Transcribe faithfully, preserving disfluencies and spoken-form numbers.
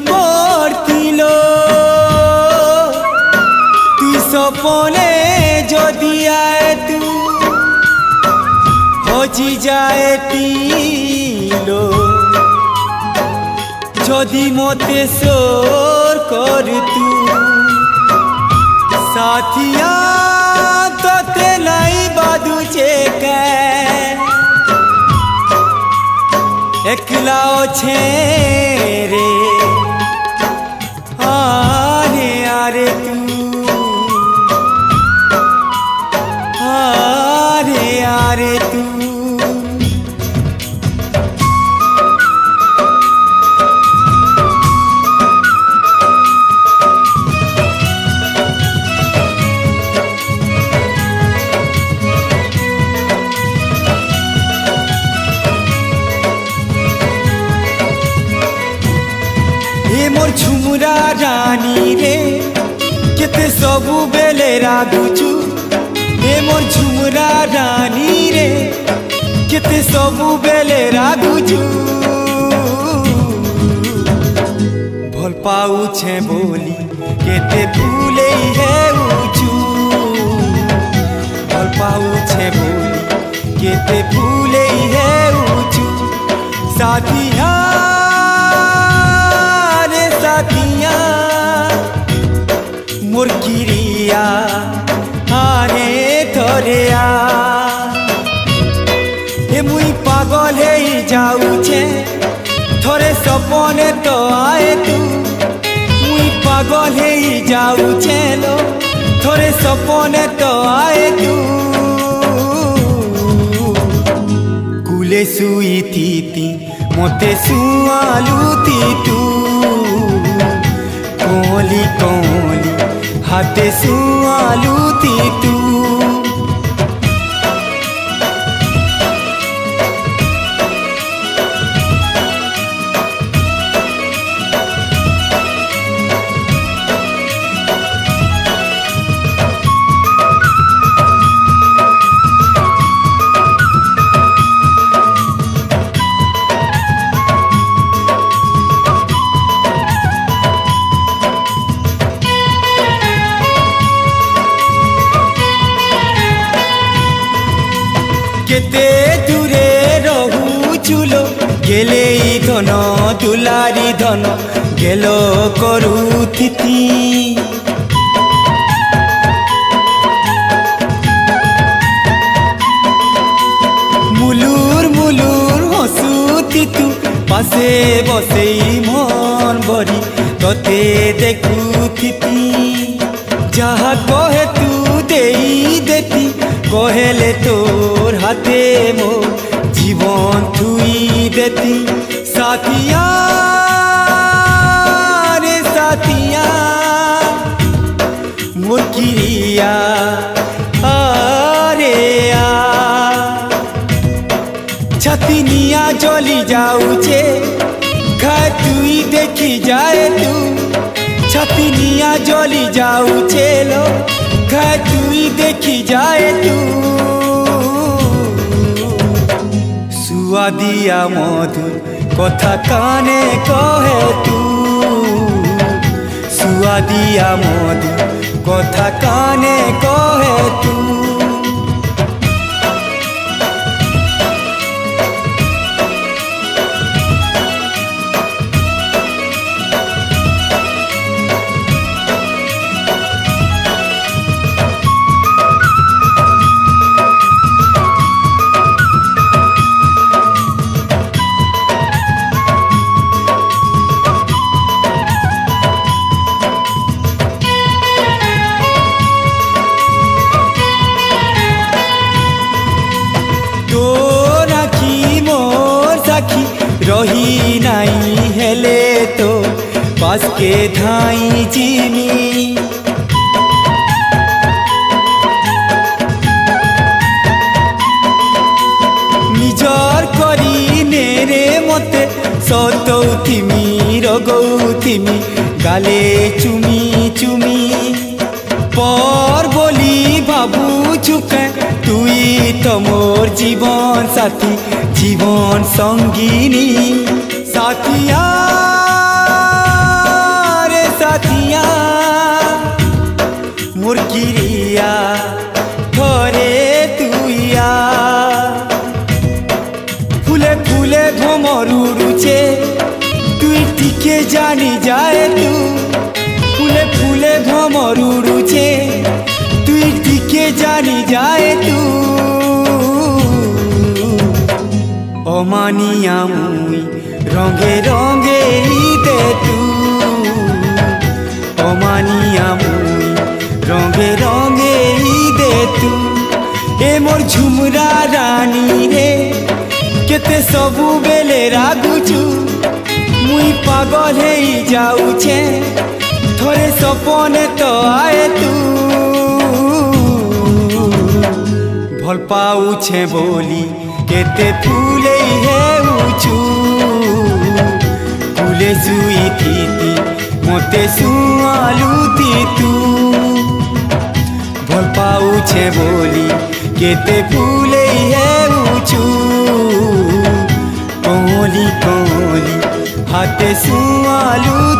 পড়তিল তুই সপনে যদি আয় তু হজি যায় তিলো যদি মতে সোর কর তু साथिया तोते लाई बादुचे के एकला छे रे आरे आरे तू आरे आरे तू मोर झुमुरा रानी रे केते सबु बेले रागुचु हे मोर झुमुरा रानी रे केते सबु बेले रागुचु भल पाऊ छे बोली केते भूले है उचु भल पाऊ छे बोली केते भूले है उचु साथिया साथिया मोर किरिया आने थोरिया हे मुई पागल हे जाऊचे थोरे सपने तो आए तू मुई पागल हे जाऊचे लो थोरे सपने तो आए तू कुले सुई थी मोते सुआलू थी तू कोली कोली हाथे सुआलू थी तू केते दूरे रहू चुलो गेले धन दुलारी धन गेलो करू थिति मुलुर मुलुर हसुती तू पासे बसे मन भरी तोते देखू थिति जहा कहे तू देई देती कहेले तोर हाथे मो जीवन थुई देती साथिया रे साथिया मोर किरिया आरे आ छतिनिया जली जाऊचे घर तुई देखी जाए तू छतिनिया जली जाऊचे लो घर तुई देखी जाए तू सुआदिया मधुर कथा काने कहे तू सुआदिया मधुर कथा काने कहे तू रही नाई हेले तो पास के धाई जिमी निजर करी नेरे मते सतौथिमी रगौथिमी गाले चुमी चुमी पर बोली भाबू चुके तुई तो मोर जीवन साथी जीवन संगिनी साथिया मोर किरिया थोरे तुइया फुले फुले भ्रमर उड़ुचे तुई टिके जानी जाए तू फुले फुले भ्रमर उड़ुचे तुई टिके जानी जाए तू अमानिया मुई रंगे रंगे दे तू अमानिया मुई रंगे रंगे दे तू ए मोर झुमरा रानी रे केते सबु बेले रागुचु मुई पागल हे जाऊचे थोड़े सपने तो आए तू भल पाऊछे बोली केते फूले हे उचू फूले सुई थी मोते सुआलू ती तू भल पाऊछे बोली केते फूले हे उचू कोली कोली हाथे सुआलू